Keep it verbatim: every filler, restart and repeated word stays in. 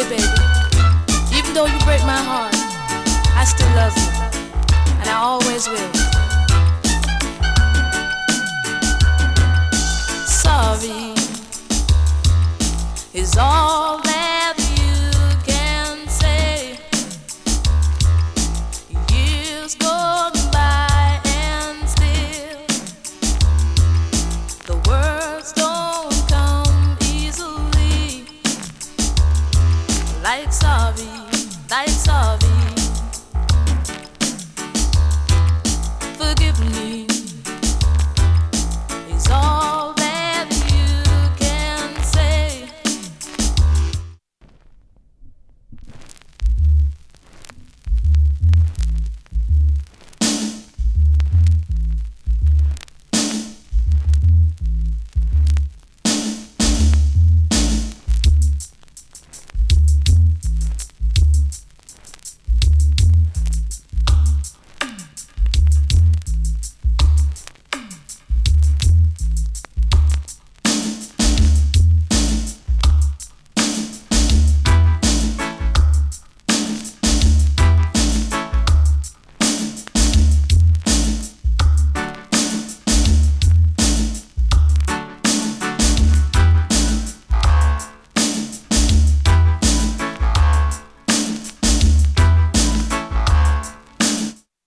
Hey baby, even though you break my heart, I still love you, and I always will. Sorry is all that you can say. Years gone by and still the words don't come easily. Like sorry, like sorry.